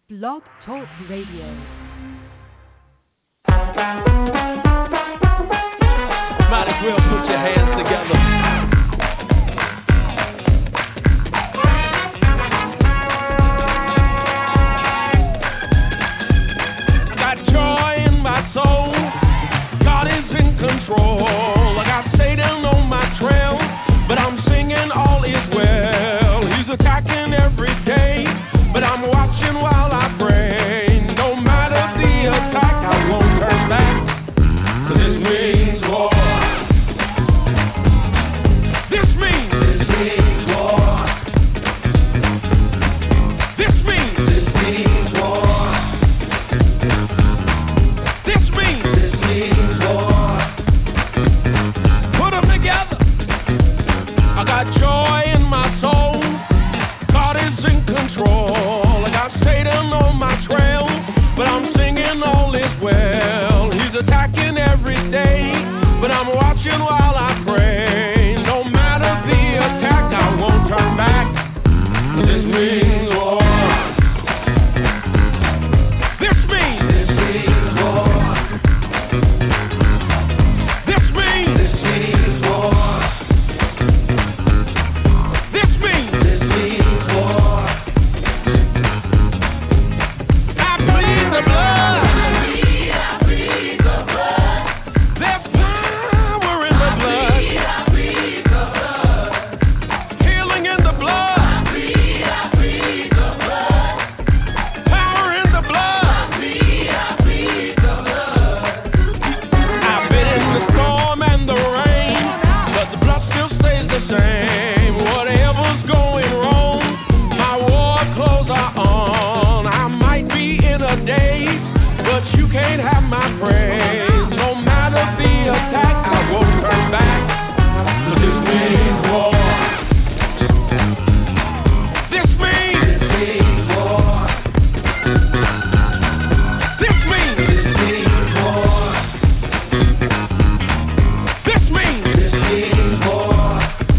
Blog Talk Radio. Might as well put your hands together. Got joy in my soul. God is in control. I got Satan on my trail, but I'm singing all is well. He's attacking every day, but I'm watching while I pray. No matter the attack, I won't turn back. 'Cause this means war. This means war. This means war. This means war. Put them together. I got joy in my soul. God is in control. I got Satan on my trail, but I'm singing all is well. He's attacking every day, but I'm watching while I pray. No matter the attack, I won't turn back. This means war. This means war. This means war. This means war. I bleed the blood. I bleed the blood. There's power in the blood. I bleed the blood. Healing in the blood. I bleed the blood. Power in the blood. I bleed the blood. I've been in the storm and the rain, but the blood still stays the same. Whatever's going wrong, my war clothes are on. I might be in a daze, but you can't have my praise. No matter the attack, I won't turn back. 'Cause this means war. This means war. This means war. This means war.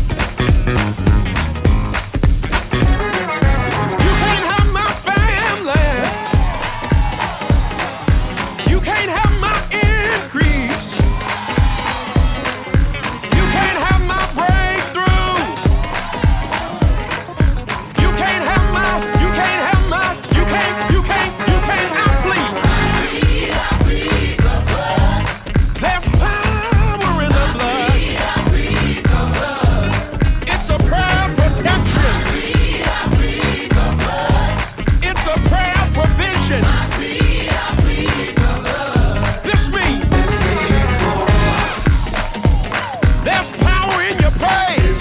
You can't have my family. You can't have my increase. You can't have my breakthrough. You can't have my, you can't have my, you can't, I bleed. I bleed the blood. There's power in the blood. I bleed the blood. It's a prayer of protection. I bleed the blood. It's a prayer of provision. I bleed the blood. This means there's power in your praise.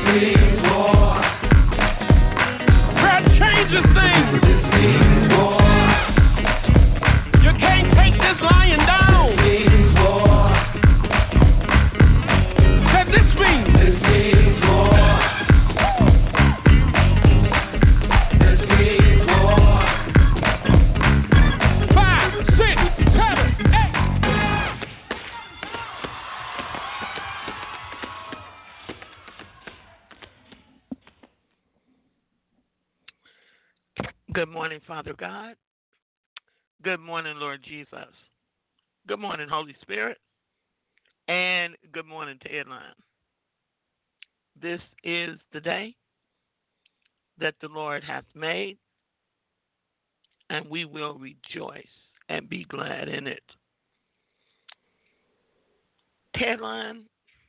Prayer changes things. You can't take this lying down. Said this means five, six, seven, eight. Good morning, Father God. Good morning, Lord Jesus. Good morning, Holy Spirit. And good morning to Headline. This is the day that the Lord hath made, and we will rejoice and be glad in it. Headline.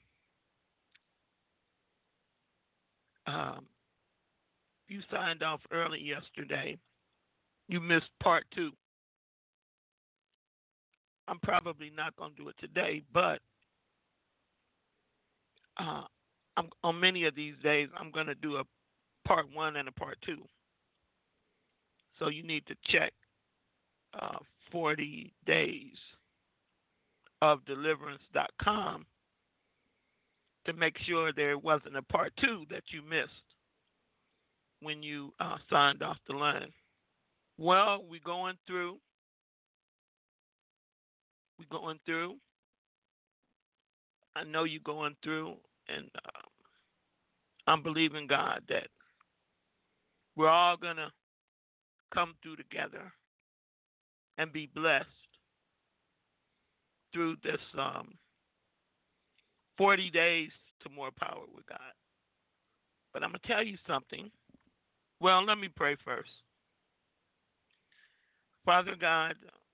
You signed off early yesterday. You missed part 2. I'm probably not going to do it today, but on many of these days, I'm going to do a part 1 and a part 2. So you need to check 40 days of deliverance.com to make sure there wasn't a part 2 that you missed when you signed off the line. Well, we're going through. I know you're going through, and I'm believing God that we're all going to come through together and be blessed through this 40 days to more power with God. But I'm going to tell you something. Well, let me pray first. Father God,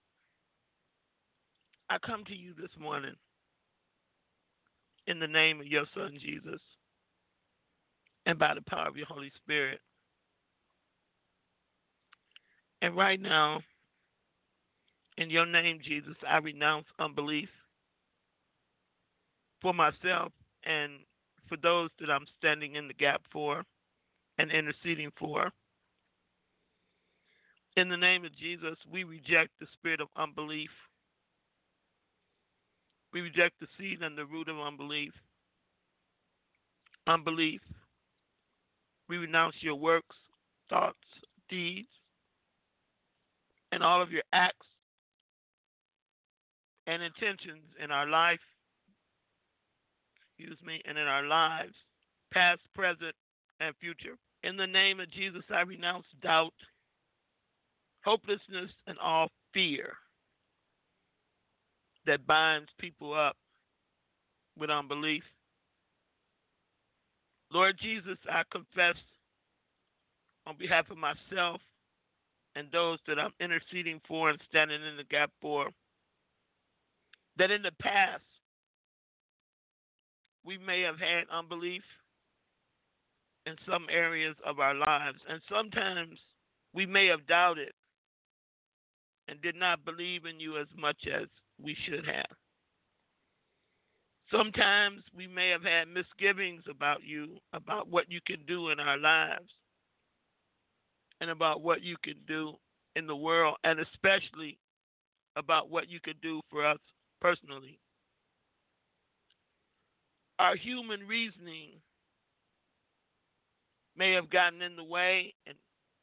I come to you this morning in the name of your Son, Jesus, and by the power of your Holy Spirit. And right now, in your name, Jesus, I renounce unbelief for myself and for those that I'm standing in the gap for and interceding for. In the name of Jesus, we reject the spirit of unbelief. We reject the seed and the root of unbelief. Unbelief. We renounce your works, thoughts, deeds, and all of your acts and intentions in our life, and in our lives, past, present, and future. In the name of Jesus, I renounce doubt, hopelessness, and all fear that binds people up with unbelief. Lord Jesus, I confess on behalf of myself and those that I'm interceding for and standing in the gap for, that in the past we may have had unbelief in some areas of our lives, and sometimes we may have doubted and did not believe in you as much as we should have. Sometimes we may have had misgivings about you, about what you can do in our lives, and about what you can do in the world, and especially about what you could do for us personally. Our human reasoning may have gotten in the way and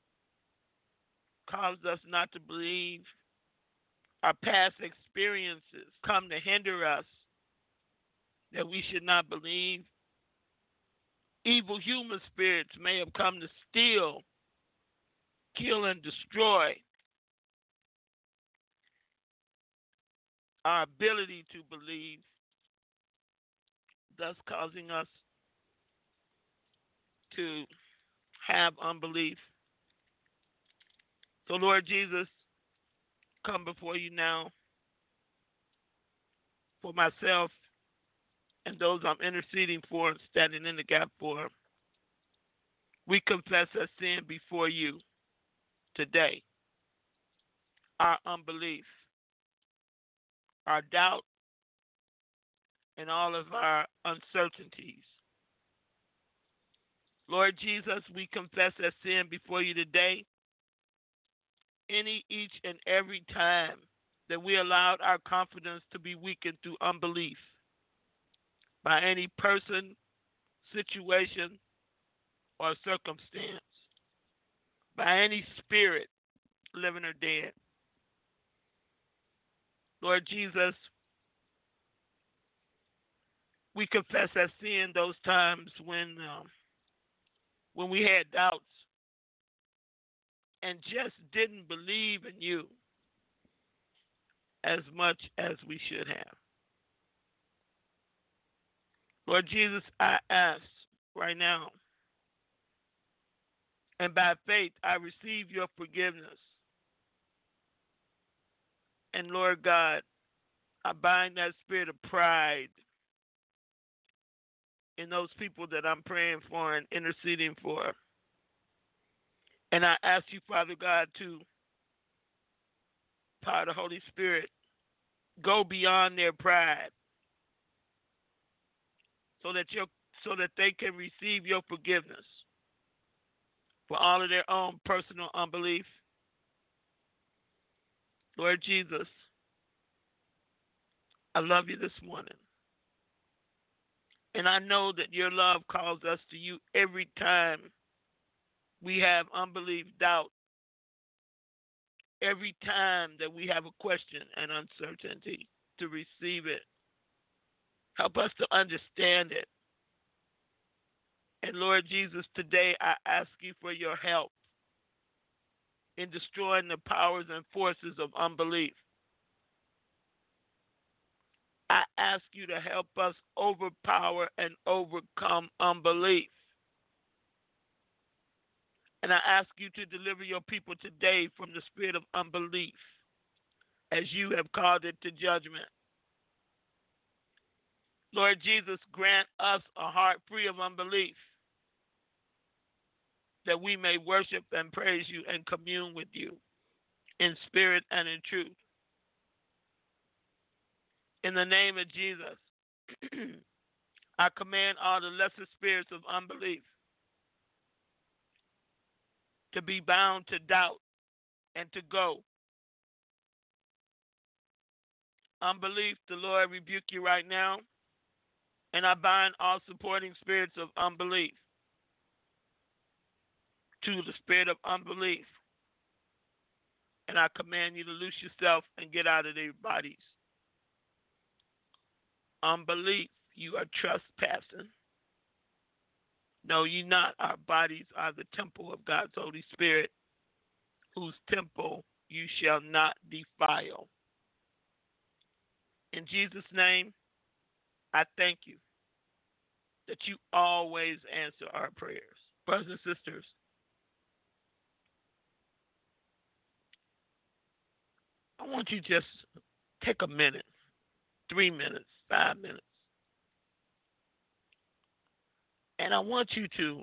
caused us not to believe. Our past experiences come to hinder us that we should not believe. Evil human spirits may have come to steal, kill, and destroy our ability to believe, thus causing us to have unbelief. So, Lord Jesus, come before you now for myself and those I'm interceding for and standing in the gap for. We confess our sin before you today. Our unbelief, our doubt, and all of our uncertainties. Lord Jesus, we confess our sin before you today. Each and every time that we allowed our confidence to be weakened through unbelief by any person, situation, or circumstance, by any spirit, living or dead. Lord Jesus, we confess our sin those times when we had doubts and just didn't believe in you as much as we should have. Lord Jesus, I ask right now, and by faith I receive your forgiveness. And Lord God, I bind that spirit of pride in those people that I'm praying for and interceding for. And I ask you, Father God, to, by the Holy Spirit, go beyond their pride so that they can receive your forgiveness for all of their own personal unbelief. Lord Jesus, I love you this morning. And I know that your love calls us to you every time we have unbelief, doubt, every time that we have a question and uncertainty, to receive it. Help us to understand it. And Lord Jesus, today I ask you for your help in destroying the powers and forces of unbelief. I ask you to help us overpower and overcome unbelief. And I ask you to deliver your people today from the spirit of unbelief as you have called it to judgment. Lord Jesus, grant us a heart free of unbelief that we may worship and praise you and commune with you in spirit and in truth. In the name of Jesus, I command all the lesser spirits of unbelief to be bound to doubt and to go. Unbelief, the Lord rebuke you right now, and I bind all supporting spirits of unbelief to the spirit of unbelief. And I command you to loose yourself and get out of their bodies. Unbelief, you are trespassing. No, you not. Our bodies are the temple of God's Holy Spirit, whose temple you shall not defile. In Jesus' name, I thank you that you always answer our prayers. Brothers and sisters, I want you to just take a minute, 3 minutes, 5 minutes, and I want you to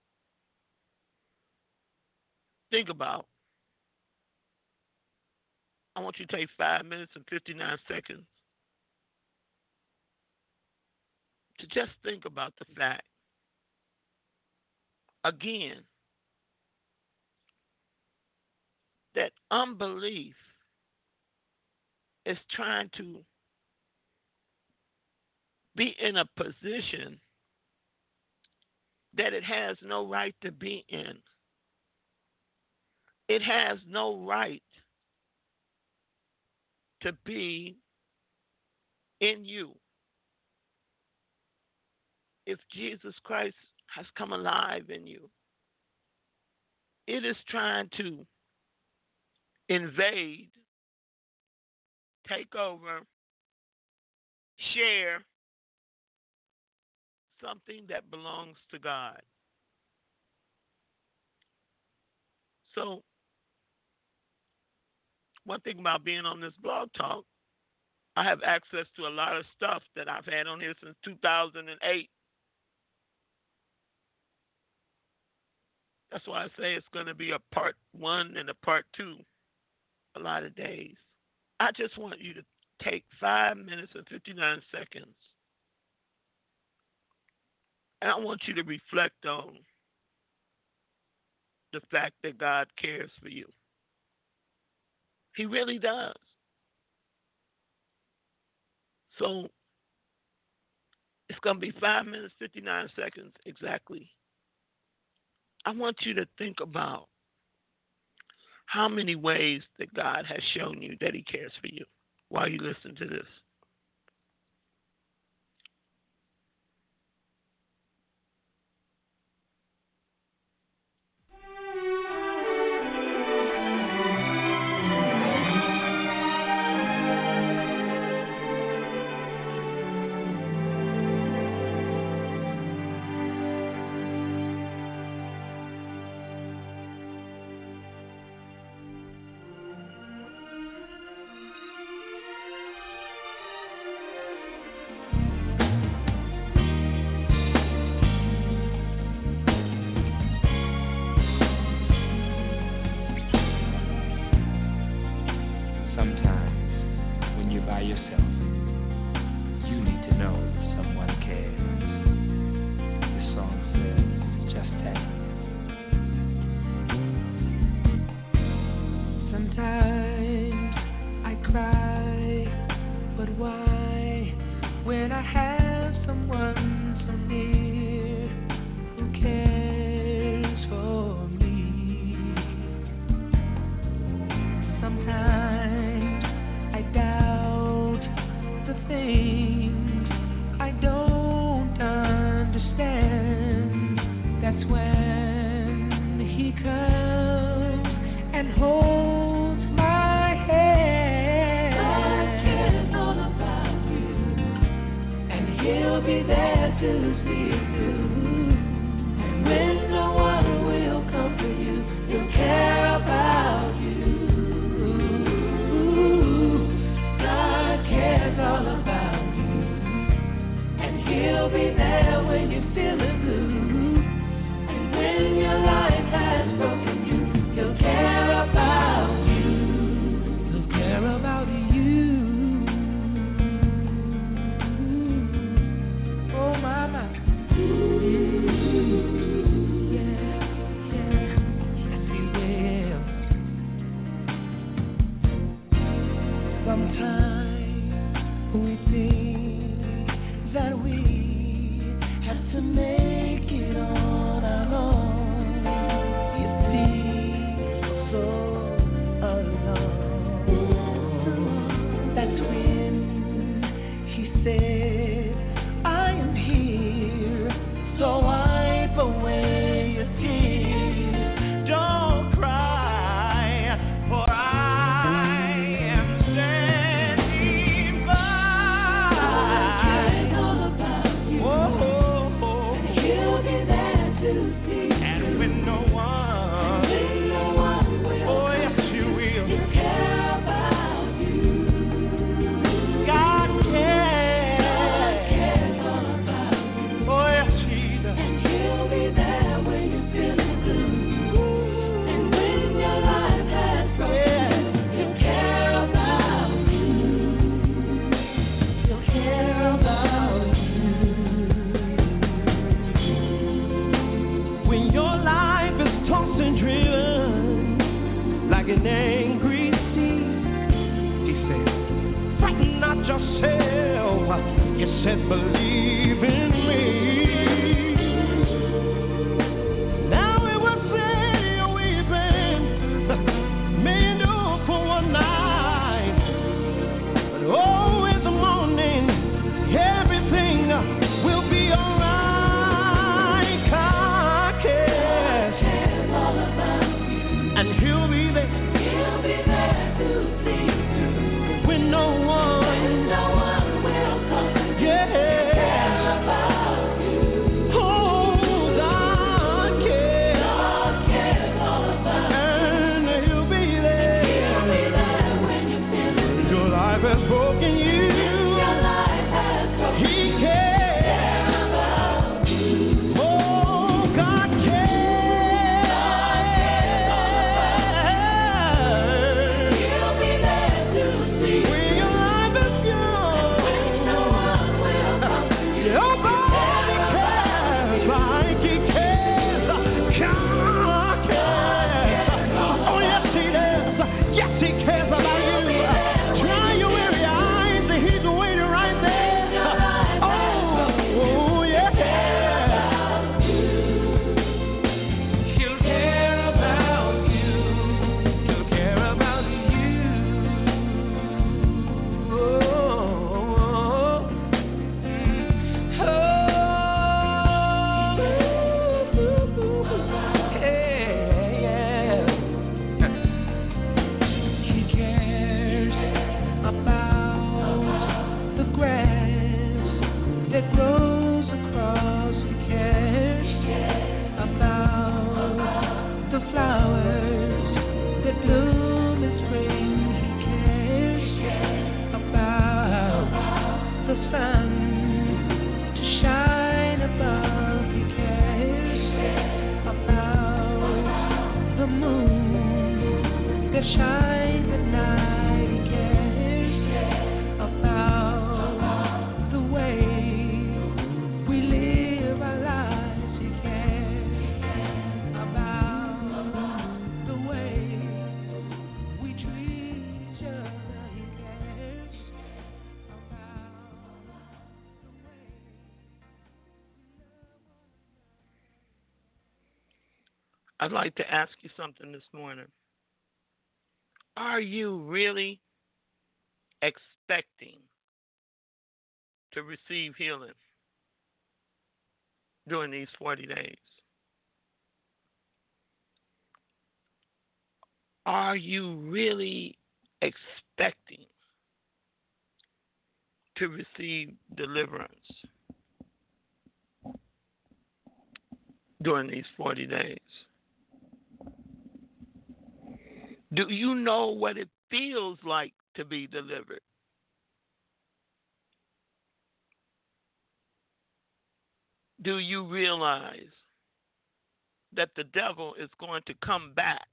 think about, I want you to take 5 minutes and 59 seconds to just think about the fact, again, that unbelief is trying to be in a position that it has no right to be in. It has no right to be in you. If Jesus Christ has come alive in you, it is trying to invade, take over, share something that belongs to God. So, one thing about being on this blog talk, I have access to a lot of stuff that I've had on here since 2008. That's why I say it's going to be a part 1 and a part 2 a lot of days. I just want you to take 5 minutes and 59 seconds, and I want you to reflect on the fact that God cares for you. He really does. So it's going to be 5 minutes, 59 seconds exactly. I want you to think about how many ways that God has shown you that he cares for you while you listen to this. And hold I'd like to ask you something this morning. Are you really expecting to receive healing during these 40 days? Are you really expecting to receive deliverance during these 40 days? Do you know what it feels like to be delivered? Do you realize that the devil is going to come back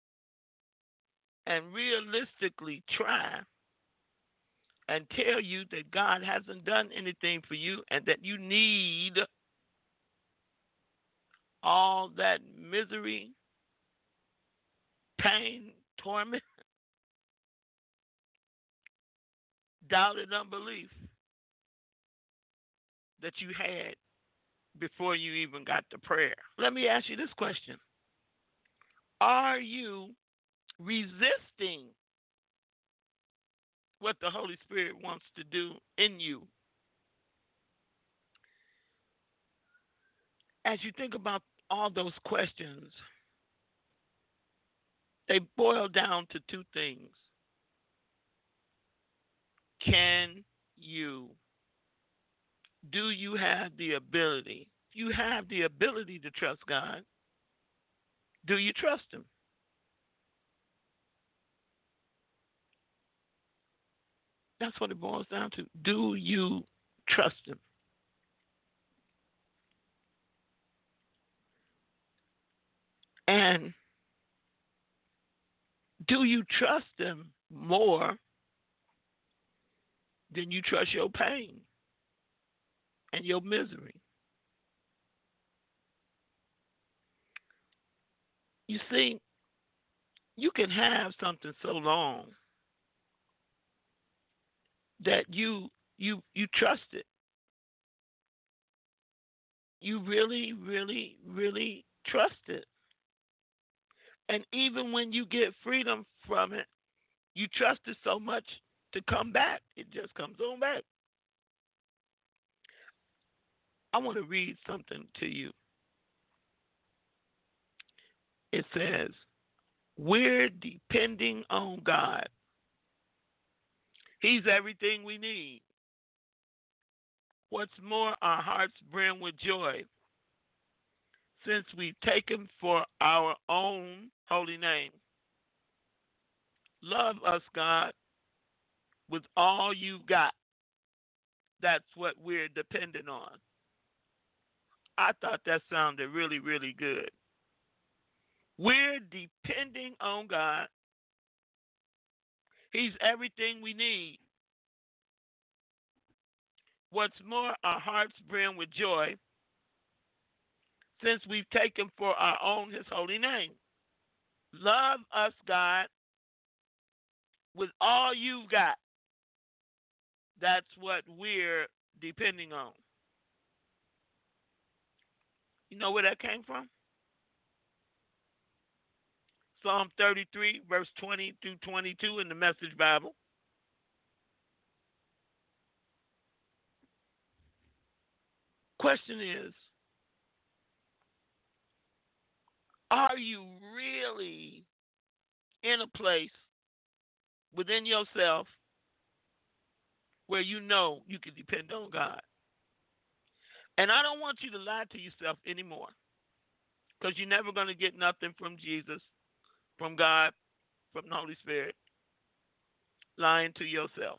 and realistically try and tell you that God hasn't done anything for you and that you need all that misery, pain, torment, doubt, and unbelief that you had before you even got to prayer? Let me ask you this question. Are you resisting what the Holy Spirit wants to do in you? As you think about all those questions, they boil down to two things. Can you? Do you have the ability? If you have the ability to trust God, do you trust Him? That's what it boils down to. Do you trust Him? And do you trust Him more than you trust your pain and your misery? You see, you can have something so long that you trust it. You really, really, really trust it. And even when you get freedom from it, you trust it so much to come back. It just comes on back. I want to read something to you. It says, we're depending on God. He's everything we need. What's more, our hearts brim with joy since we've taken for our own holy name. Love us, God, with all you've got. That's what we're dependent on. I thought that sounded really, really good. We're depending on God. He's everything we need. What's more, our hearts brim with joy since we've taken for our own His holy name. Love us, God, with all you've got. That's what we're depending on. You know where that came from? Psalm 33, verse 20 through 22 in the Message Bible. Question is, are you really in a place within yourself where you know you can depend on God? And I don't want you to lie to yourself anymore, because you're never going to get nothing from Jesus, from God, from the Holy Spirit, lying to yourself.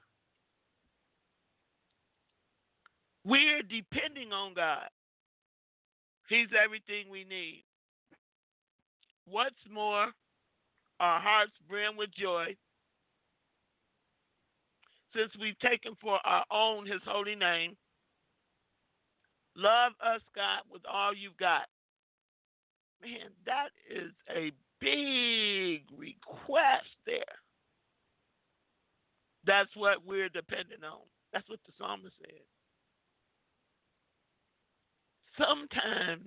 We're depending on God. He's everything we need. What's more, our hearts brim with joy since we've taken for our own His holy name. Love us, God, with all you've got. Man, that is a big request there. That's what we're dependent on. That's what the psalmist said. Sometimes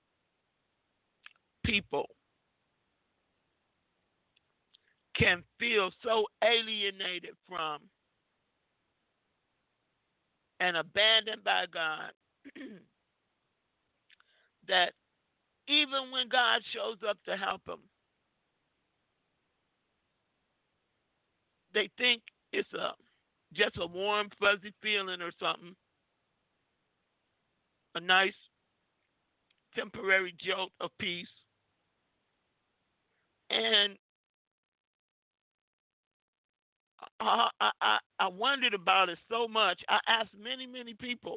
people can feel so alienated from and abandoned by God that even when God shows up to help them, they think it's just a warm, fuzzy feeling or something, a nice temporary jolt of peace. And I wondered about it so much. I asked many, many people.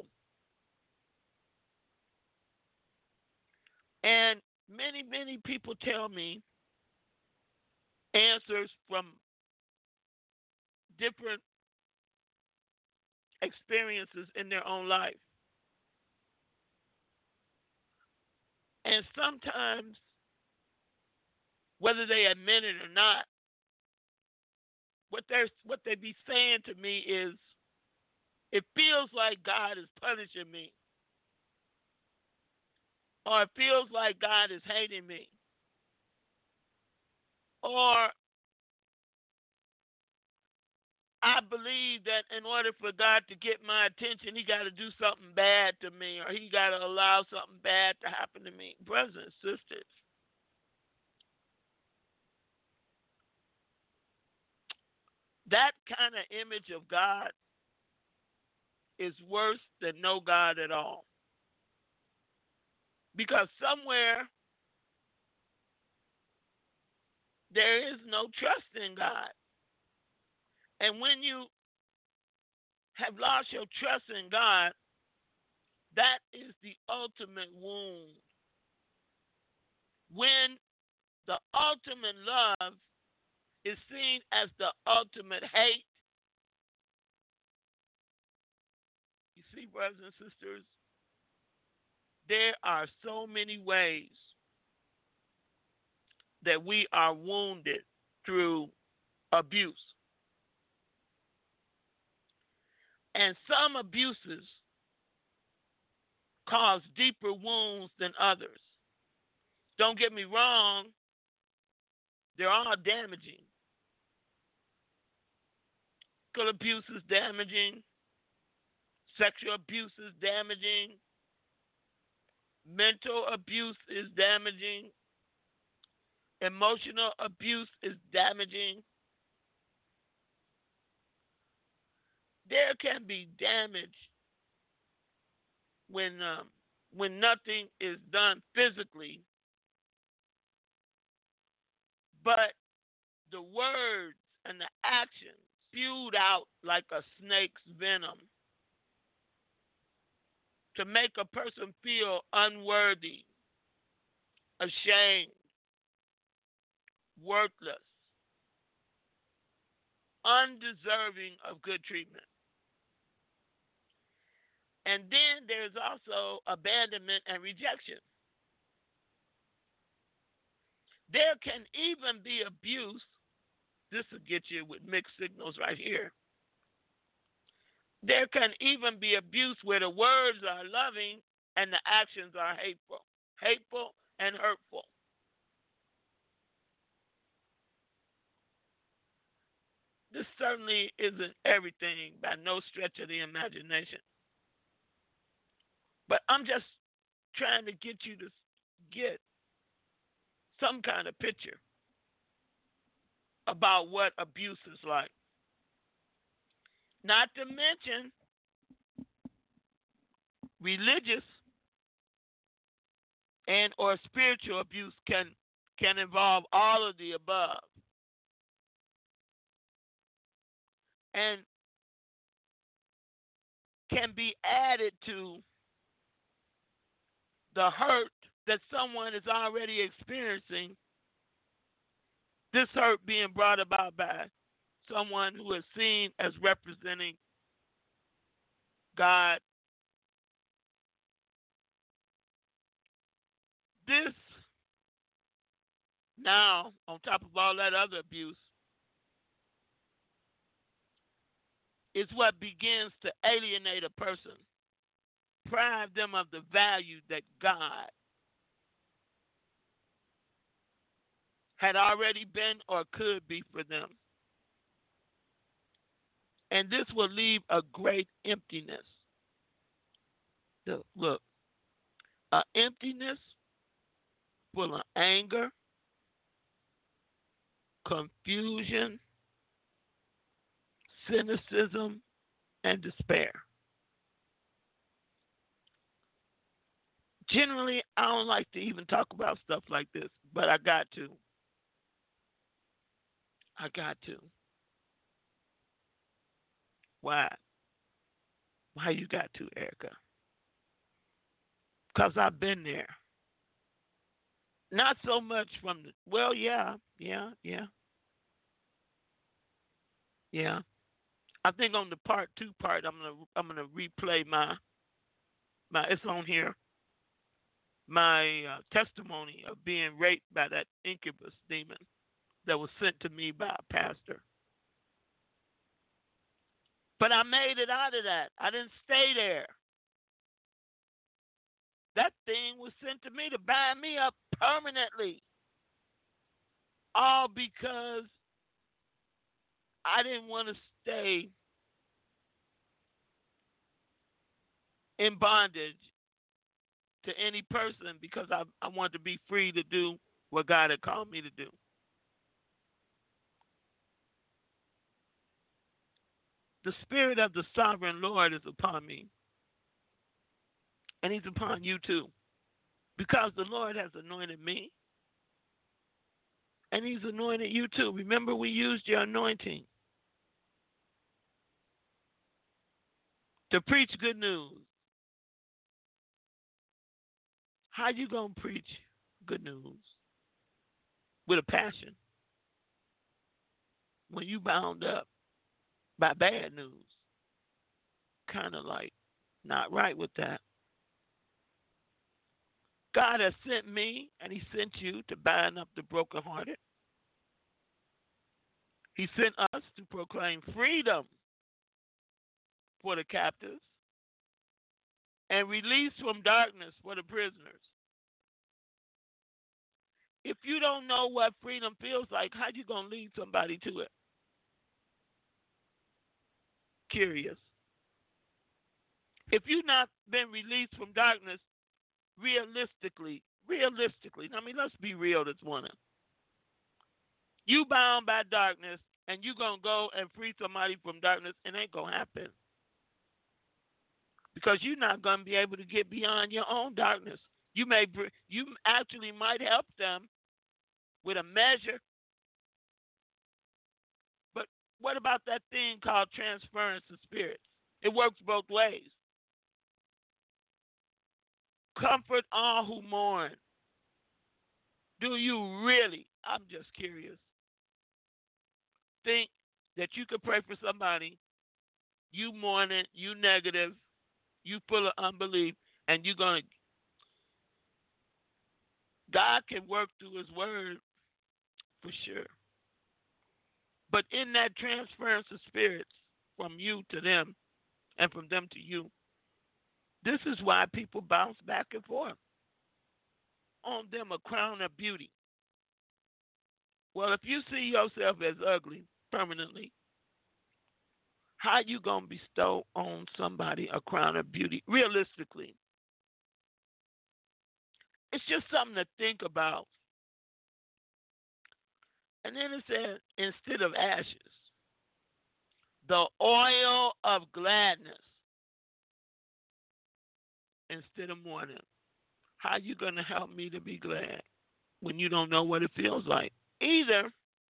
And many, many people tell me answers from different experiences in their own life. And sometimes, whether they admit it or not, what they be saying to me is, it feels like God is punishing me, or it feels like God is hating me, or I believe that in order for God to get my attention, he got to do something bad to me, or he got to allow something bad to happen to me. Brothers and sisters, that kind of image of God is worse than no God at all. Because somewhere there is no trust in God. And when you have lost your trust in God, that is the ultimate wound. When the ultimate love is seen as the ultimate hate, you see, brothers and sisters, there are so many ways that we are wounded through abuse. And some abuses cause deeper wounds than others. Don't get me wrong, they're all damaging. Physical abuse is damaging. Sexual abuse is damaging. Mental abuse is damaging. Emotional abuse is damaging. There can be damage when nothing is done physically, but the words and the actions spewed out like a snake's venom to make a person feel unworthy, ashamed, worthless, undeserving of good treatment. And then there's also abandonment and rejection. There can even be abuse. This will get you with mixed signals right here. There can even be abuse where the words are loving and the actions are hateful and hurtful. This certainly isn't everything by no stretch of the imagination. But I'm just trying to get you to get some kind of picture about what abuse is like. Not to mention religious and or spiritual abuse can involve all of the above. And can be added to the hurt that someone is already experiencing, this hurt being brought about by someone who is seen as representing God. This now, on top of all that other abuse, is what begins to alienate a person, deprive them of the value that God had already been or could be for them. And this will leave a great emptiness. Look, an emptiness full of anger, confusion, cynicism, and despair. Generally, I don't like to even talk about stuff like this, but I got to. I got to. Why? Why you got to, Erica? Because I've been there. Not so much from the, well, yeah. I think on the part two part, I'm gonna replay my it's on here, my testimony of being raped by that incubus demon that was sent to me by a pastor. But I made it out of that. I didn't stay there. That thing was sent to me to bind me up permanently. All because I didn't want to stay in bondage to any person because I wanted to be free to do what God had called me to do. The Spirit of the Sovereign Lord is upon me. And He's upon you too. Because the Lord has anointed me. And He's anointed you too. Remember, we used your anointing to preach good news. How you going to preach good news? With a passion. When you bound up by bad news. Kind of like not right with that. God has sent me and He sent you to bind up the brokenhearted. He sent us to proclaim freedom for the captives and release from darkness for the prisoners. If you don't know what freedom feels like, how you going to lead somebody to it? Curious. If you've not been released from darkness, realistically, I mean, let's be real this morning. You bound by darkness, and you going to go and free somebody from darkness, it ain't going to happen. Because you're not going to be able to get beyond your own darkness. You actually might help them with a measure. But what about that thing called transference of spirits? It works both ways. Comfort all who mourn. Do you really, I'm just curious, think that you could pray for somebody, you mourning, you negative, you full of unbelief, and you're going to, God can work through His word for sure. But in that transference of spirits from you to them and from them to you, this is why people bounce back and forth. On them a crown of beauty. Well, if you see yourself as ugly permanently, how you going to bestow on somebody a crown of beauty realistically? It's just something to think about. And then it says, instead of ashes, the oil of gladness instead of mourning. How you going to help me to be glad when you don't know what it feels like? Either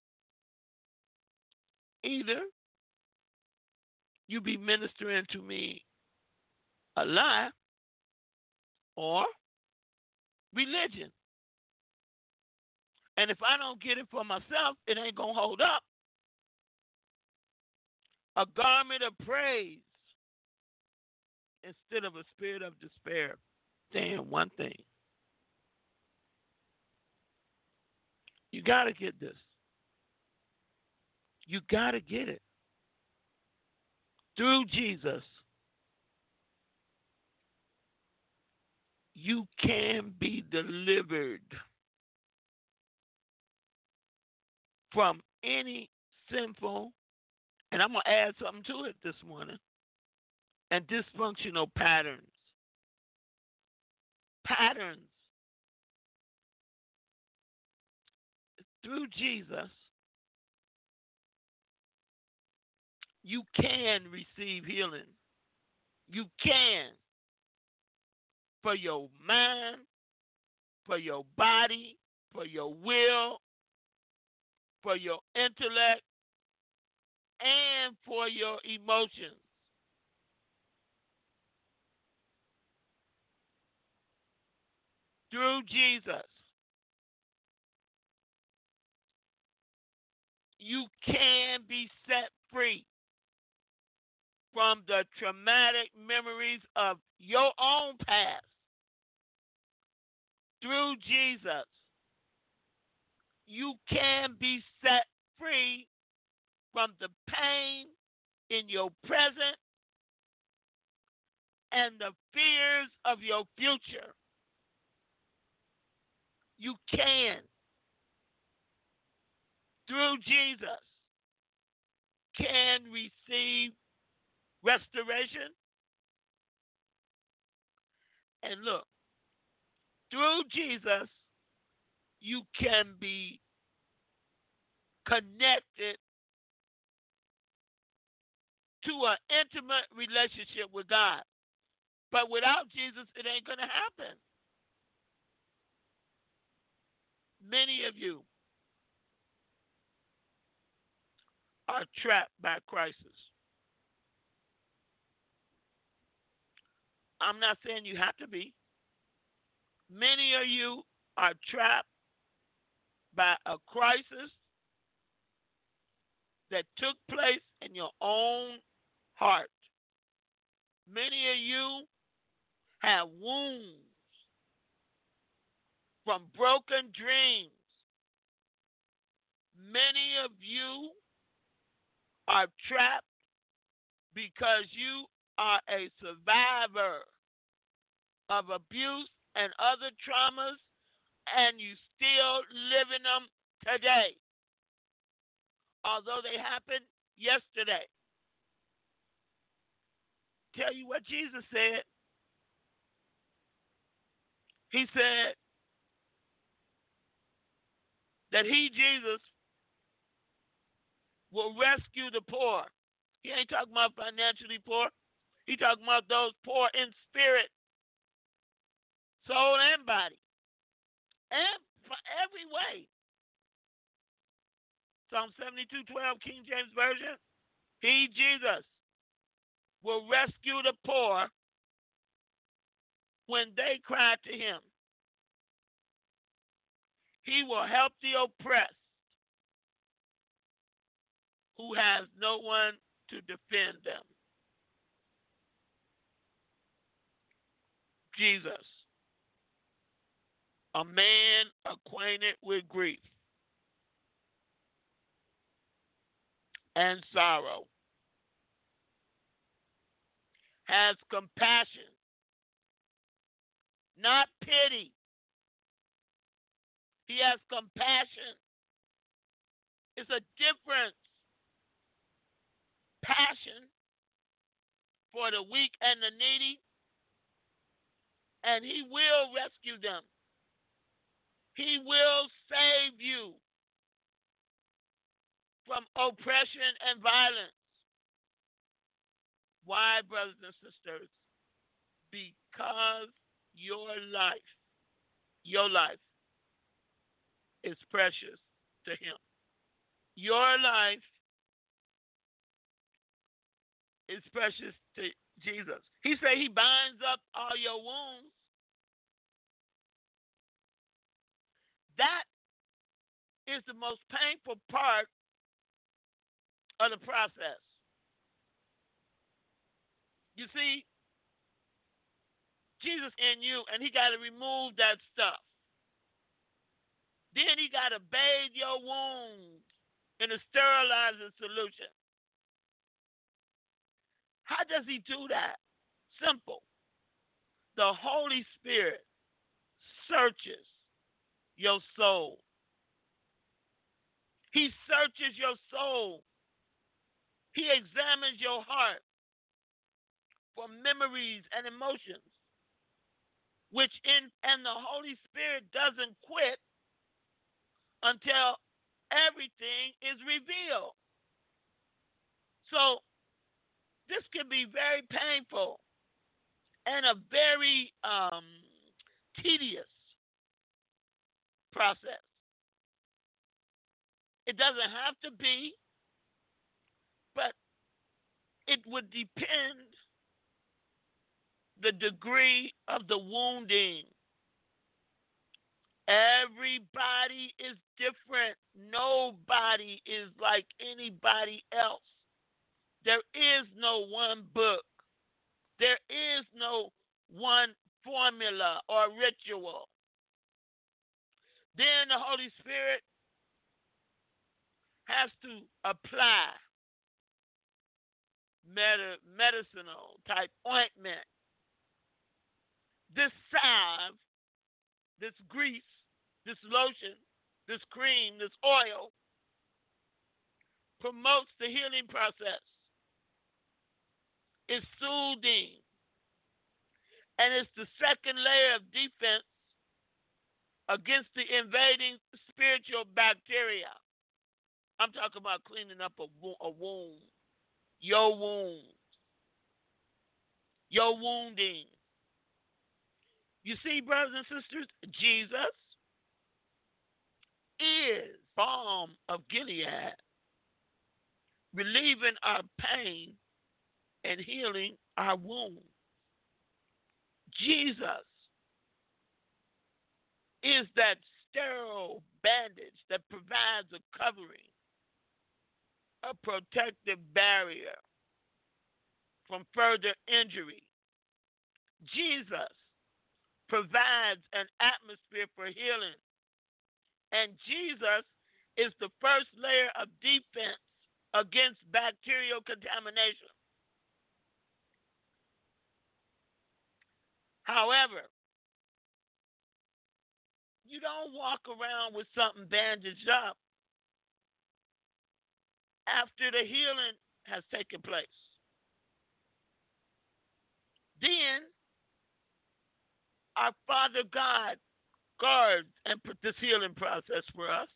you be ministering to me a lie or religion. And if I don't get it for myself, it ain't going to hold up. A garment of praise instead of a spirit of despair. Saying one thing. You got to get this. You got to get it. Through Jesus, you can be delivered from any sinful, and I'm going to add something to it this morning, and dysfunctional patterns. Through Jesus, you can receive healing. You can for your mind, for your body, for your will, for your intellect, and for your emotions. Through Jesus, you can be set free from the traumatic memories of your own past. Through Jesus, you can be set free from the pain in your present and the fears of your future. You can, through Jesus, can receive restoration. And look, through Jesus, you can be connected to an intimate relationship with God. But without Jesus, it ain't going to happen. Many of you are trapped by crisis. I'm not saying you have to be. Many of you are trapped by a crisis that took place in your own heart. Many of you have wounds from broken dreams. Many of you are trapped because you are a survivor of abuse and other traumas, and you still live in them today, although they happened yesterday. Tell you what Jesus said. He said that he, Jesus, will rescue the poor. He ain't talking about financially poor. He talking about those poor in spirit, soul, and body, and for every way. Psalm 72:12, King James Version. He, Jesus, will rescue the poor when they cry to him. He will help the oppressed who has no one to defend them. Jesus, a man acquainted with grief and sorrow, has compassion, not pity. He has compassion. It's a difference. Passion for the weak and the needy, and he will rescue them. He will save you from oppression and violence. Why, brothers and sisters? Because your life is precious to him. Your life is precious to Jesus. He said he binds up all your wounds. That is the most painful part of the process. You see, Jesus in you, and he got to remove that stuff. Then he got to bathe your wounds in a sterilizing solution. How does he do that? Simple. The Holy Spirit searches your soul. He searches your soul. He examines your heart for memories and emotions, and the Holy Spirit doesn't quit until everything is revealed. So this can be very painful and a very tedious process. It doesn't have to be, but it would depend the degree of the wounding. Everybody is different. Nobody is like anybody else. There is no one book. There is no one formula or ritual. Then the Holy Spirit has to apply medicinal type ointment. This salve, this grease, this lotion, this cream, this oil promotes the healing process. It's soothing. And it's the second layer of defense against the invading spiritual bacteria. I'm talking about cleaning up a wound, your wound, your wounding. You see, brothers and sisters, Jesus is balm of Gilead, relieving our pain and healing our wounds. Jesus is that sterile bandage that provides a covering, a protective barrier from further injury. Jesus provides an atmosphere for healing. And Jesus is the first layer of defense against bacterial contamination. However, you don't walk around with something bandaged up after the healing has taken place. Then our Father God guards and puts this healing process for us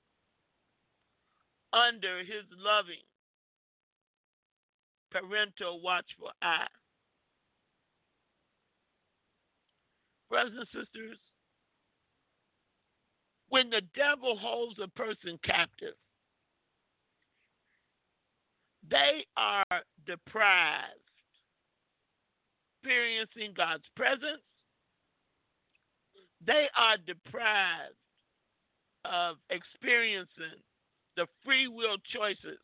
under his loving parental watchful eye. Brothers and sisters, when the devil holds a person captive, they are deprived, experiencing God's presence. They are deprived of experiencing the free will choices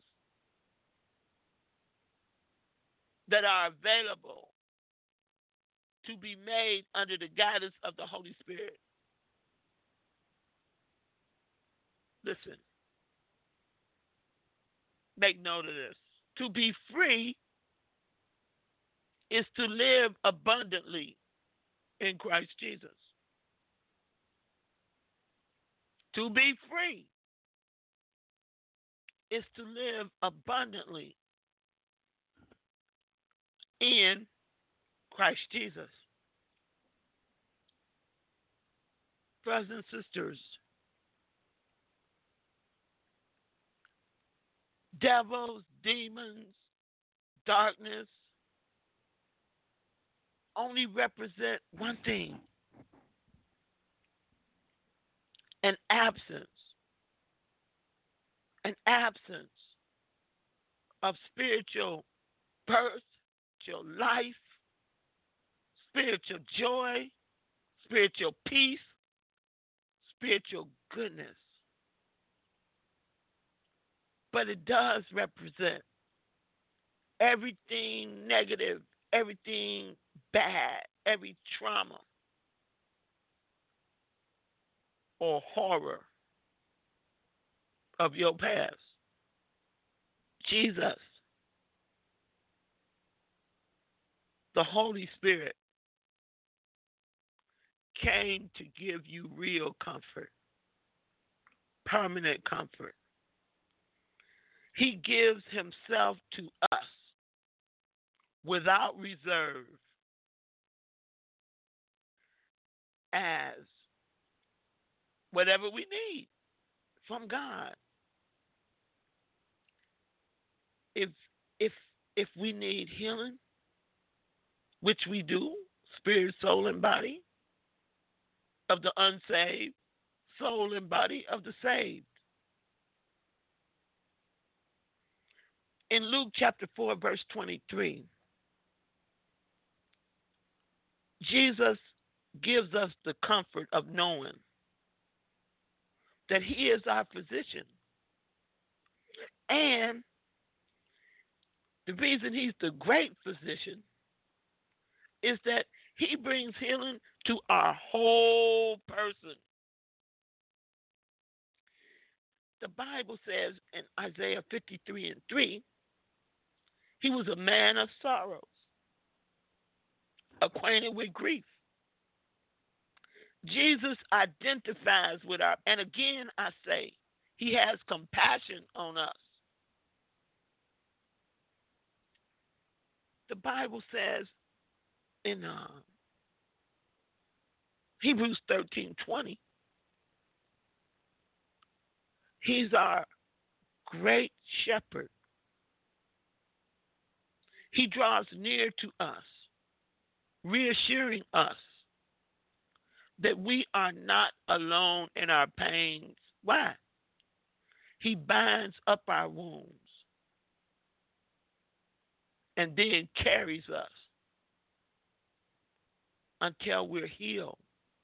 that are available to be made under the guidance of the Holy Spirit. Listen, make note of this. To be free is to live abundantly in Christ Jesus. To be free is to live abundantly in Christ Jesus. Brothers and sisters, devils, demons, darkness only represent one thing: an absence of spiritual birth, spiritual life, spiritual joy, spiritual peace, spiritual goodness. But it does represent everything negative, everything bad, every trauma or horror of your past. Jesus, the Holy Spirit, came to give you real comfort, permanent comfort. He gives himself to us without reserve as whatever we need from God. If we need healing, which we do spirit, soul, and body of the unsaved, soul and body of the saved. In Luke chapter 4, verse 23, Jesus gives us the comfort of knowing that he is our physician. And the reason he's the great physician is that he brings healing to our whole person. The Bible says in Isaiah 53:3, he was a man of sorrows, acquainted with grief. Jesus identifies with our, and again I say, he has compassion on us. The Bible says in Hebrews 13:20, he's our great shepherd. He draws near to us, reassuring us that we are not alone in our pains. Why? He binds up our wounds and then carries us until we're healed.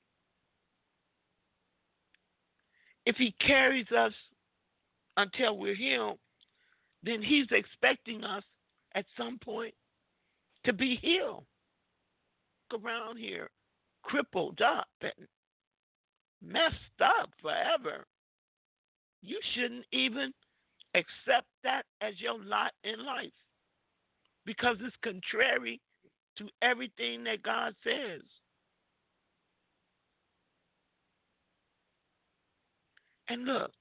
If he carries us until we're healed, then he's expecting us at some point to be healed. Look around here, crippled up and messed up forever. You shouldn't even accept that as your lot in life because it's contrary to everything that God says. And look,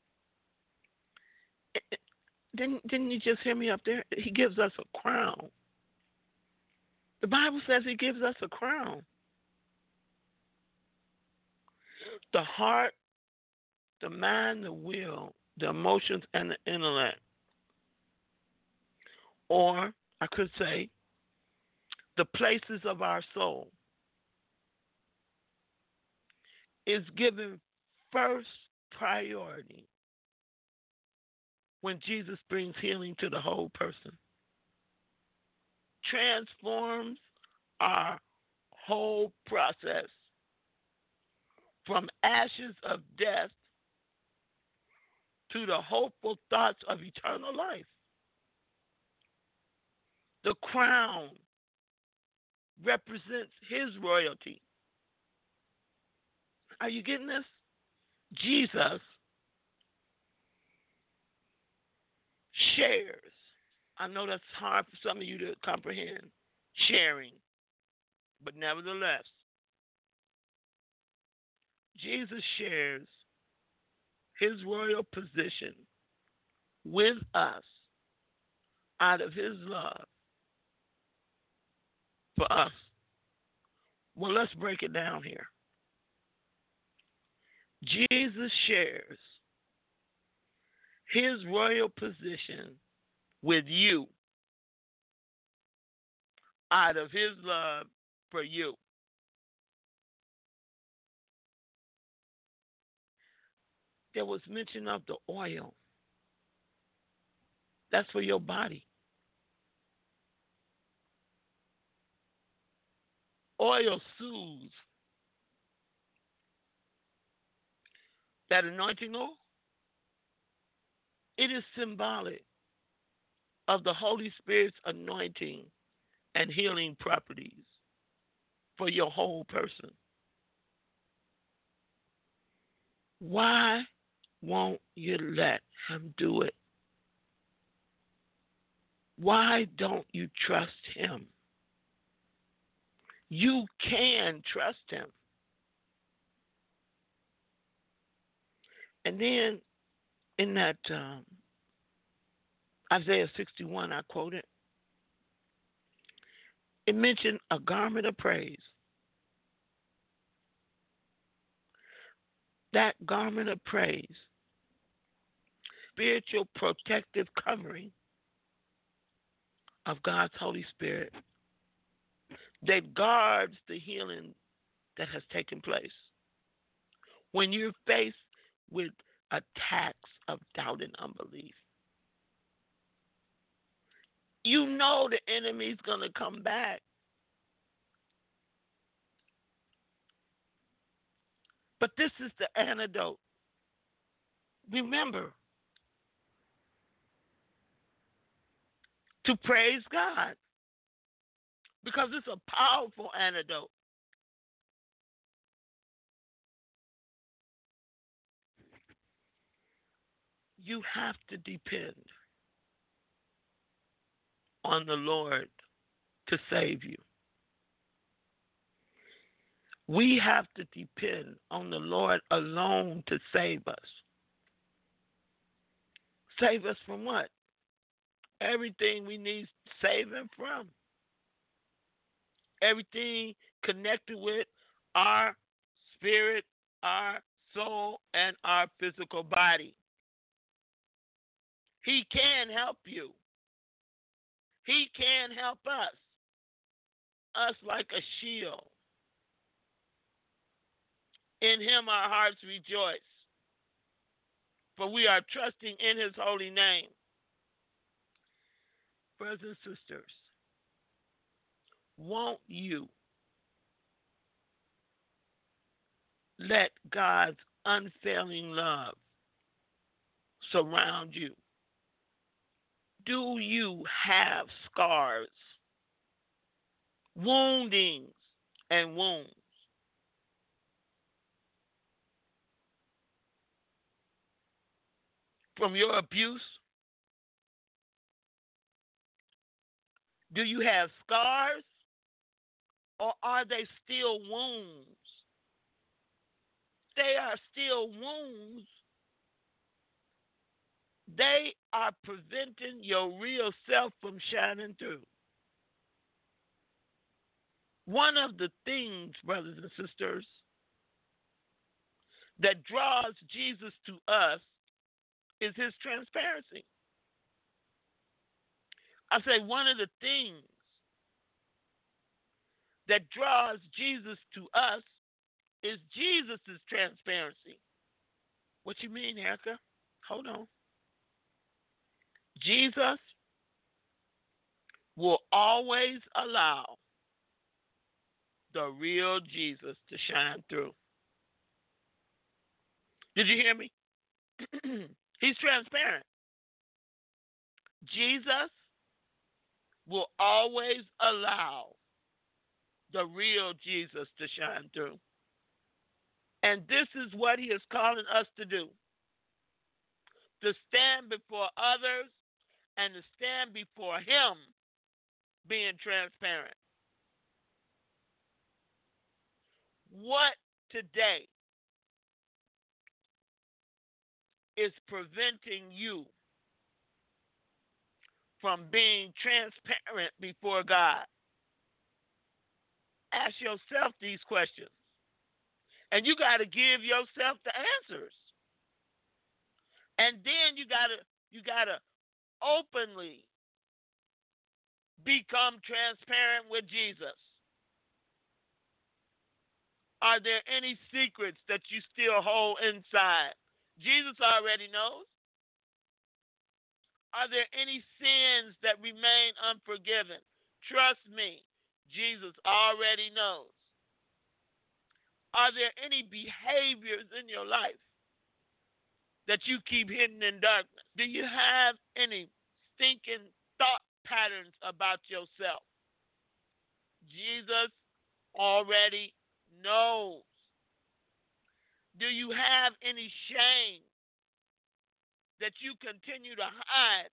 didn't you just hear me up there? He gives us a crown. The Bible says he gives us a crown. The heart, the mind, the will, the emotions, and the intellect. Or I could say the places of our soul is given first priority when Jesus brings healing to the whole person. Transforms our whole process from ashes of death to the hopeful thoughts of eternal life. The crown represents his royalty. Are you getting this? Jesus shares. I know that's hard for some of you to comprehend. Sharing. But nevertheless, Jesus shares his royal position with us out of his love for us. Well, let's break it down here. Jesus shares his royal position with you out of his love for you. There was mention of the oil. That's for your body. Oil soothes. That anointing oil, it is symbolic of the Holy Spirit's anointing and healing properties for your whole person. Why won't you let him do it? Why don't you trust him? You can trust him. And then in that Isaiah 61, I quoted, it mentioned a garment of praise. That garment of praise, spiritual protective covering of God's Holy Spirit that guards the healing that has taken place. When you're faced with attacks of doubt and unbelief, you know the enemy's going to come back. But this is the antidote. Remember to praise God, because it's a powerful antidote. You have to depend on the Lord to save you. We have to depend on the Lord alone to save us. Save us from what? Everything we need saving from. Everything connected with our spirit, our soul, and our physical body. He can help you. He can help us like a shield. In him our hearts rejoice, for we are trusting in his holy name. Brothers and sisters, won't you let God's unfailing love surround you? Do you have scars, woundings, and wounds? From your abuse? Do you have scars, or are they still wounds? They are still wounds. They are preventing your real self from shining through. One of the things, brothers and sisters, that draws Jesus to us is his transparency. I say one of the things that draws Jesus to us is Jesus' transparency. What you mean, Erica? Hold on. Jesus will always allow the real Jesus to shine through. Did you hear me? He's transparent. Jesus will always allow the real Jesus to shine through. And this is what he is calling us to do. To stand before others and to stand before him being transparent. What today is preventing you from being transparent before God? Ask yourself these questions. And you got to give yourself the answers. And then you got to openly become transparent with Jesus. Are there any secrets that you still hold inside? Jesus already knows. Are there any sins that remain unforgiven? Trust me, Jesus already knows. Are there any behaviors in your life that you keep hidden in darkness? Do you have any thinking thought patterns about yourself? Jesus already knows. Do you have any shame that you continue to hide?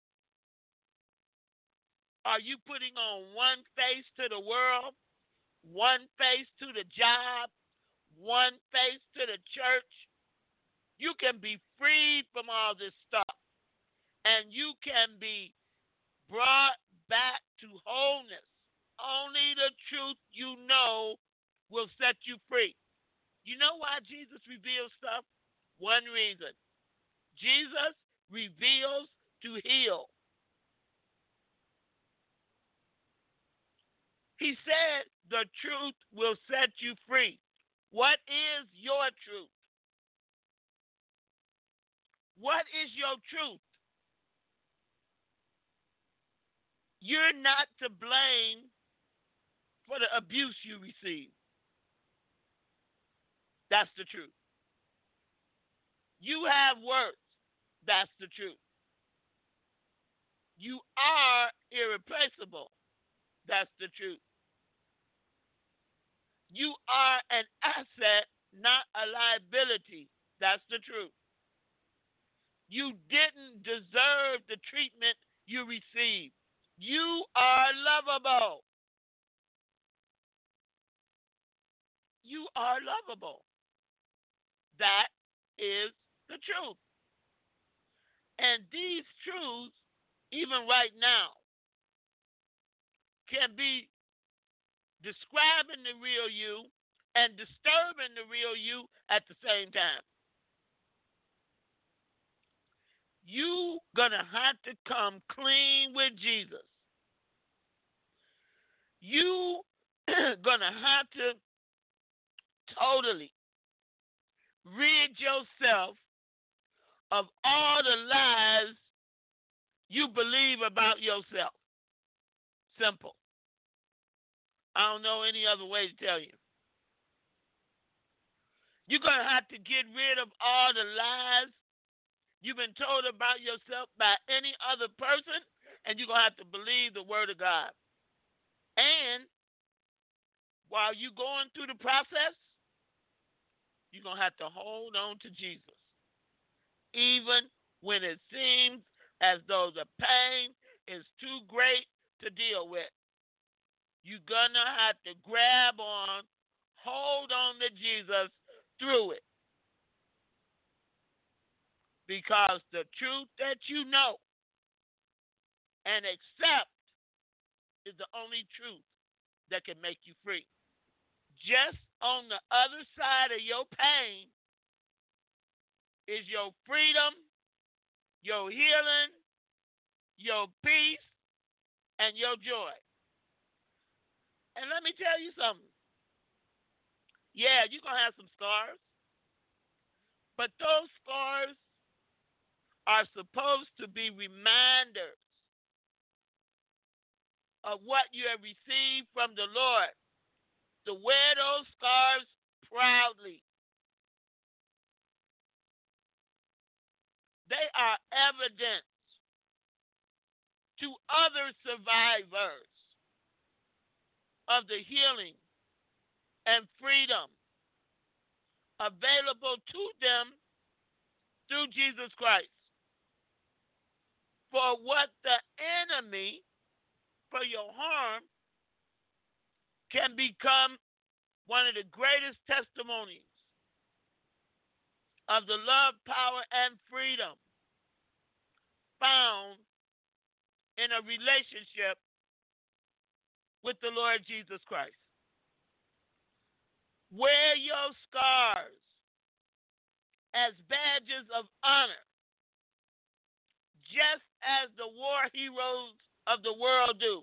Are you putting on one face to the world, one face to the job, one face to the church? You can be freed from all this stuff, and you can be brought back to wholeness. Only the truth you know will set you free. You know why Jesus reveals stuff? One reason. Jesus reveals to heal. He said the truth will set you free. What is your truth? What is your truth? You're not to blame for the abuse you receive. That's the truth. You have worth. That's the truth. You are irreplaceable. That's the truth. You are an asset, not a liability. That's the truth. You didn't deserve the treatment you received. You are lovable. You are lovable. That is the truth. And these truths, even right now, can be describing the real you and disturbing the real you at the same time. You gonna have to come clean with Jesus. You gonna have to totally rid yourself of all the lies you believe about yourself. Simple. I don't know any other way to tell you. You're going to have to get rid of all the lies you've been told about yourself by any other person, and you're going to have to believe the word of God. And while you're going through the process, you're going to have to hold on to Jesus. Even when it seems as though the pain is too great to deal with, you're going to have to grab on, hold on to Jesus through it. Because the truth that you know and accept is the only truth that can make you free. Just on the other side of your pain is your freedom, your healing, your peace, and your joy. And let me tell you something. Yeah, you're going to have some scars, but those scars are supposed to be reminders of what you have received from the Lord. To wear those scars proudly. They are evidence to other survivors of the healing and freedom available to them through Jesus Christ. For what the enemy, for your harm, can become one of the greatest testimonies of the love, power, and freedom found in a relationship with the Lord Jesus Christ. Wear your scars as badges of honor, just as the war heroes of the world do.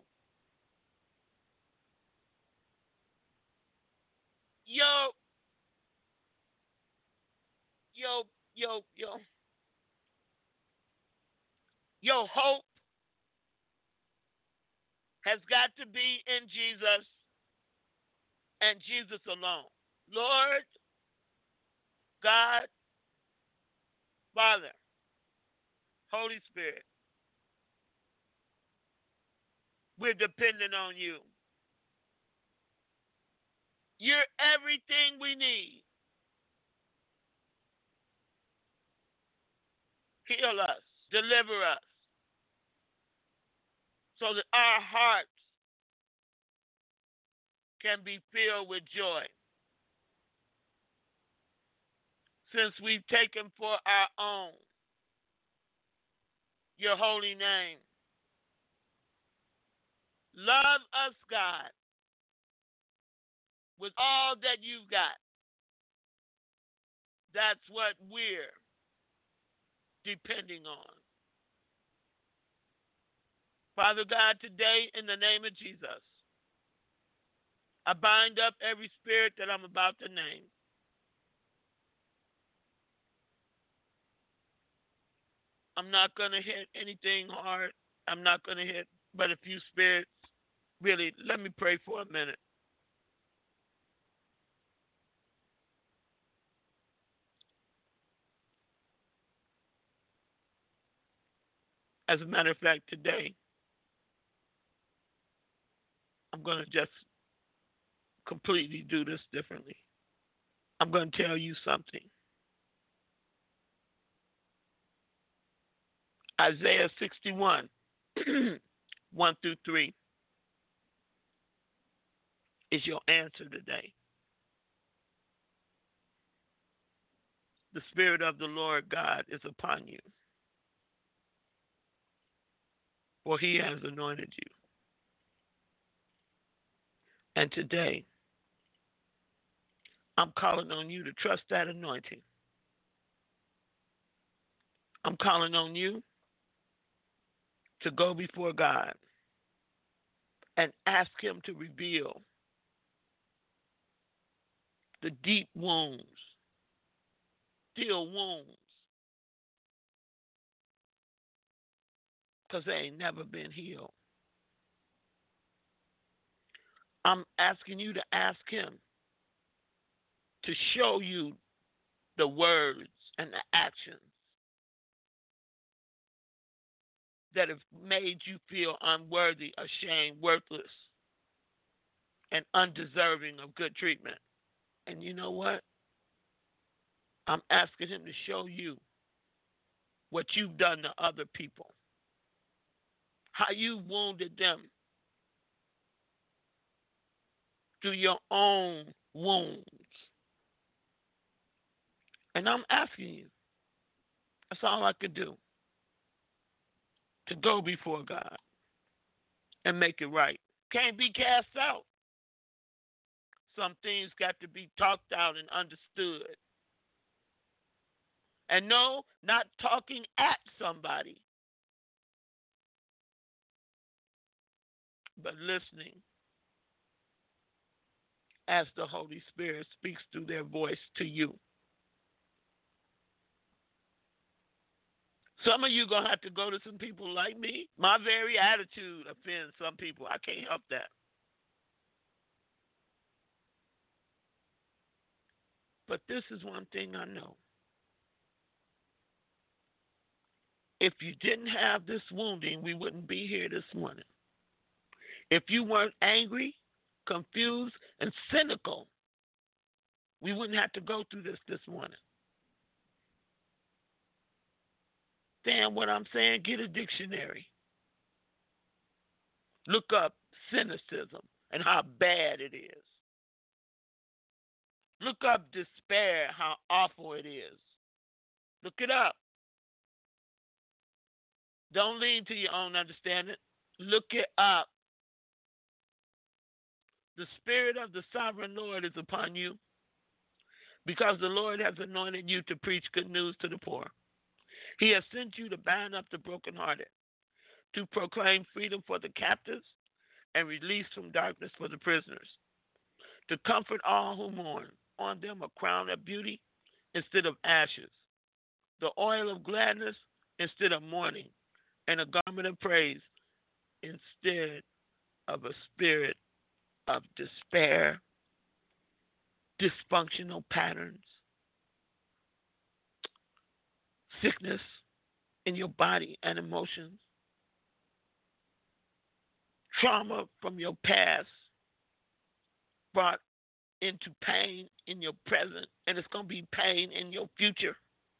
Your hope has got to be in Jesus and Jesus alone. Lord, God, Father, Holy Spirit, we're dependent on you. You're everything we need. Heal us, deliver us, so that our hearts can be filled with joy. Since we've taken for our own your holy name. Love us, God, with all that you've got. That's what we're depending on. Father God, today, in the name of Jesus, I bind up every spirit that I'm about to name. I'm not going to hit anything hard. I'm not going to hit but a few spirits. Really, let me pray for a minute. As a matter of fact, today, I'm going to just completely do this differently. I'm going to tell you something. Isaiah 61, 1 through 3 is your answer today. The Spirit of the Lord God is upon you, for he has anointed you. And today, I'm calling on you to trust that anointing. I'm calling on you to go before God and ask him to reveal the deep wounds, still wounds, because they ain't never been healed. I'm asking you to ask him to show you the words and the actions that have made you feel unworthy, ashamed, worthless, and undeserving of good treatment. And you know what? I'm asking him to show you what you've done to other people, how you wounded them through your own wounds. And I'm asking you, that's all I could do, to go before God and make it right. Can't be cast out. Some things got to be talked out and understood. And no, not talking at somebody, but listening as the Holy Spirit speaks through their voice to you. Some of you going to have to go to some people like me. My very attitude offends some people. I can't help that. But this is one thing I know. If you didn't have this wounding, we wouldn't be here this morning. If you weren't angry, confused, and cynical, we wouldn't have to go through this morning. Understand what I'm saying? Get a dictionary. Look up cynicism and how bad it is. Look up despair, how awful it is. Look it up. Don't lean to your own understanding. Look it up. The Spirit of the Sovereign Lord is upon you because the Lord has anointed you to preach good news to the poor. He has sent you to bind up the brokenhearted, to proclaim freedom for the captives and release from darkness for the prisoners, to comfort all who mourn, on them a crown of beauty instead of ashes, the oil of gladness instead of mourning, and a garment of praise instead of a spirit of despair, dysfunctional patterns, sickness in your body and emotions, trauma from your past brought into pain in your present, and it's going to be pain in your future.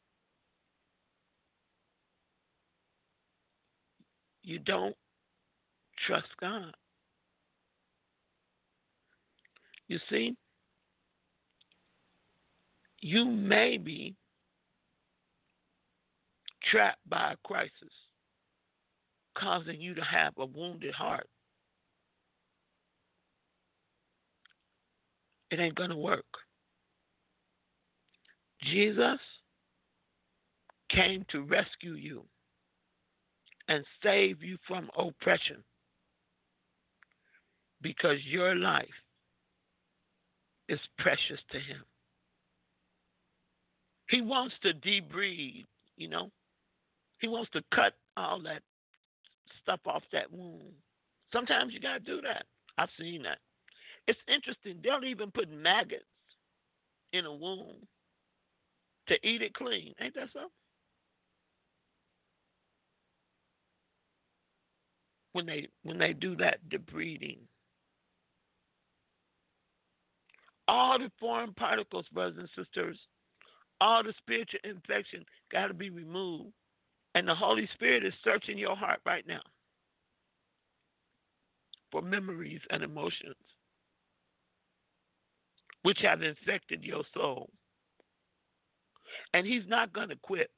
You don't trust God. You see, you may be trapped by a crisis, causing you to have a wounded heart. It ain't going to work. Jesus came to rescue you and save you from oppression because your life is precious to him. He wants to debride, you know. He wants to cut all that stuff off that wound. Sometimes you got to do that. I've seen that. It's interesting. They'll even put maggots in a wound to eat it clean. Ain't that so? When they do that debriding. All the foreign particles, brothers and sisters, all the spiritual infection got to be removed. And the Holy Spirit is searching your heart right now for memories and emotions which have infected your soul. And he's not going to quit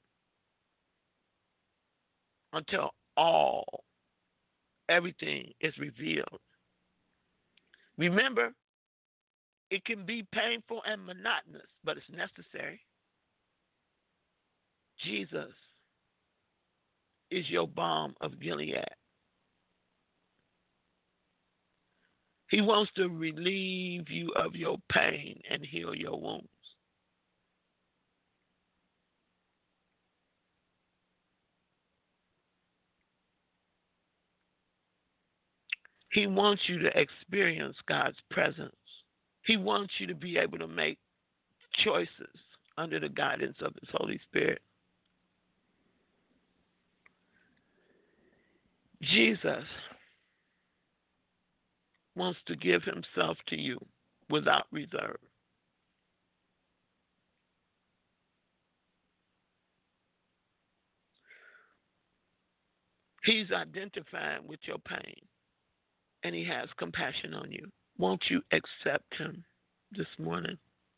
until everything is revealed. Remember, it can be painful and monotonous, but it's necessary. Jesus is your balm of Gilead. He wants to relieve you of your pain and heal your wounds. He wants you to experience God's presence. He wants you to be able to make choices under the guidance of His Holy Spirit. Jesus wants to give Himself to you without reserve. He's identifying with your pain, and He has compassion on you. Won't you accept Him this morning?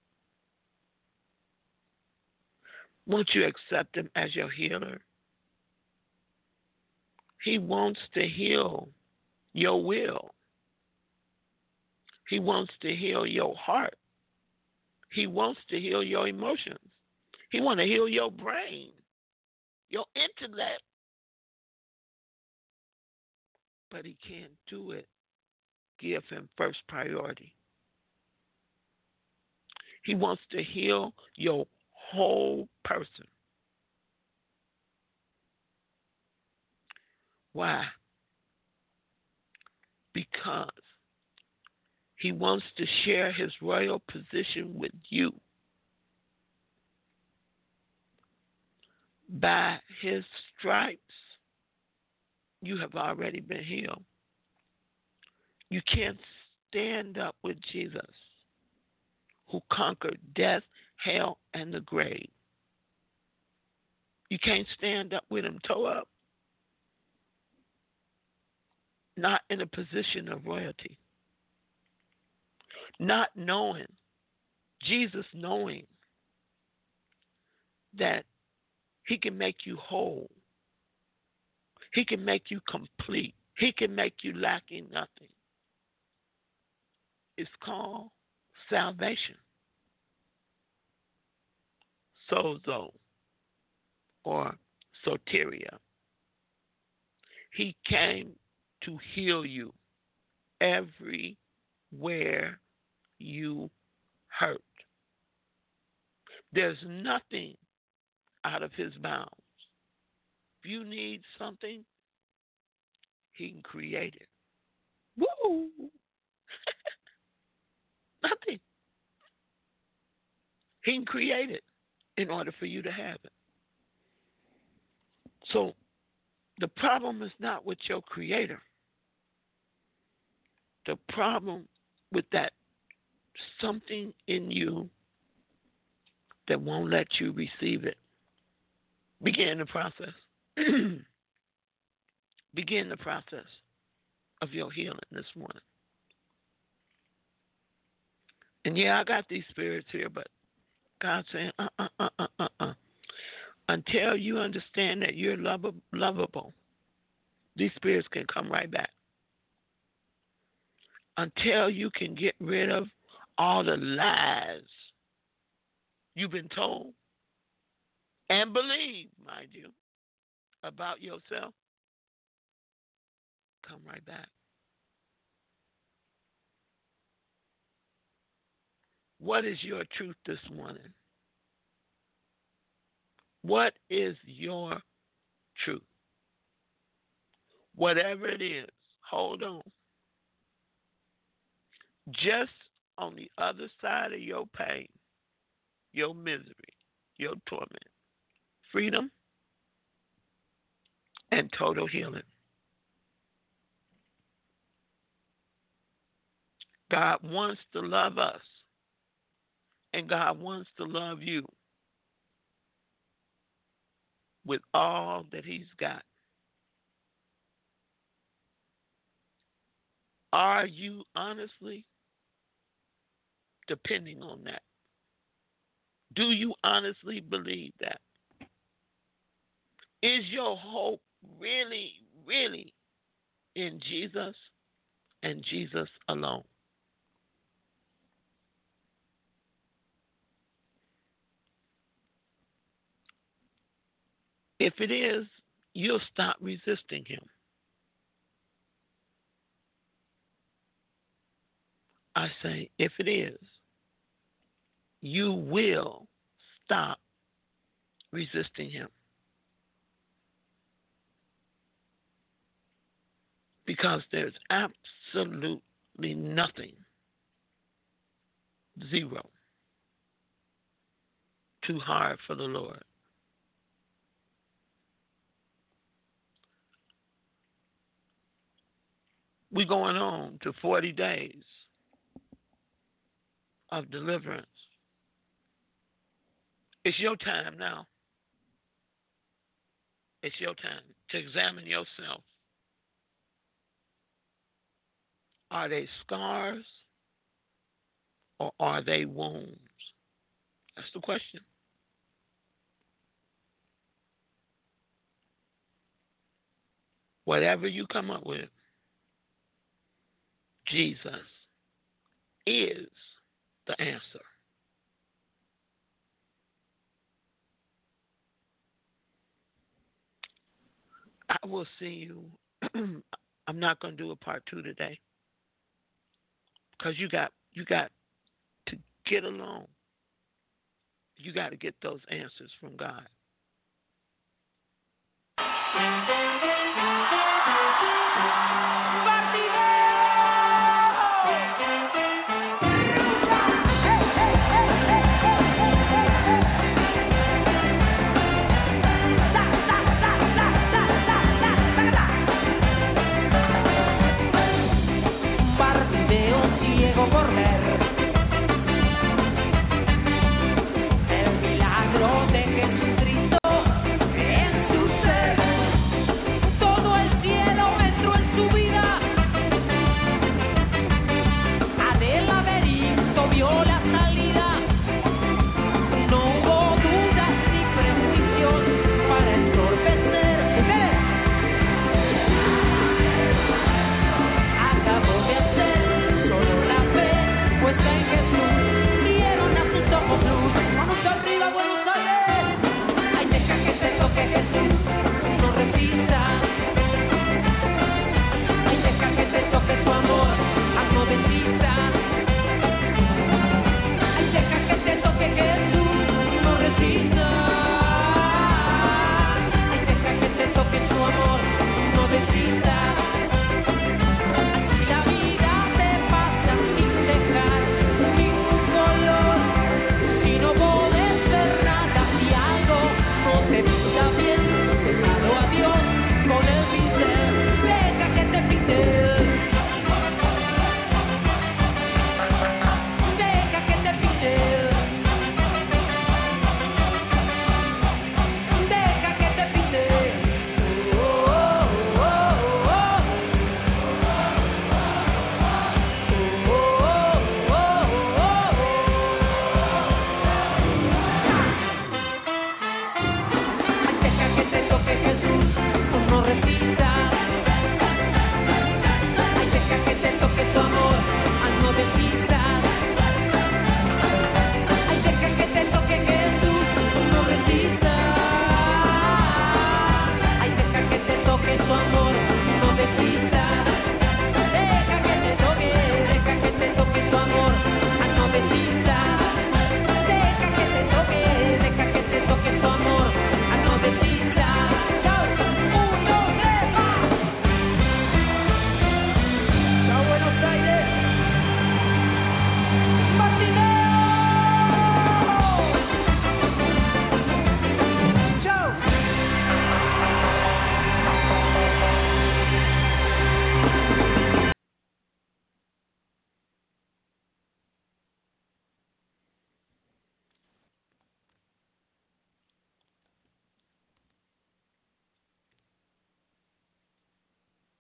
Won't you accept Him as your healer? He wants to heal your will. He wants to heal your heart. He wants to heal your emotions. He wants to heal your brain, your intellect. But He can't do it. Give Him first priority. He wants to heal your whole person. Why? Because He wants to share His royal position with you. By His stripes, you have already been healed. You can't stand up with Jesus, who conquered death, hell, and the grave. You can't stand up with Him toe up. Not in a position of royalty. Not knowing, Jesus knowing that He can make you whole. He can make you complete. He can make you lacking nothing. It's called salvation. Sozo or soteria. He came to heal you everywhere you hurt. There's nothing out of His bounds. If you need something, He can create it. Woo! Nothing. He can create it in order for you to have it. So the problem is not with your Creator. The problem with that something in you that won't let you receive it. Begin the process. Begin the process of your healing this morning. And yeah, I got these spirits here, but God's saying, Until you understand that you're lovable, these spirits can come right back. Until you can get rid of all the lies you've been told and believe, mind you, about yourself, come right back. What is your truth this morning? What is your truth? Whatever it is, hold on. Just on the other side of your pain, your misery, your torment, freedom and total healing. God wants to love us, and God wants to love you with all that He's got. Are you honestly depending on that? Do you honestly believe that? Is your hope really, really in Jesus and Jesus alone? If it is, you'll stop resisting Him. I say, if it is, you will stop resisting Him. Because there's absolutely nothing, zero, too hard for the Lord. We're going on to 40 days of deliverance. It's your time now. It's your time to examine yourself. Are they scars or are they wounds? That's the question. Whatever you come up with, Jesus is the answer. I will see you. I'm not going to do a part 2 today because you got to get along. You got to get those answers from God.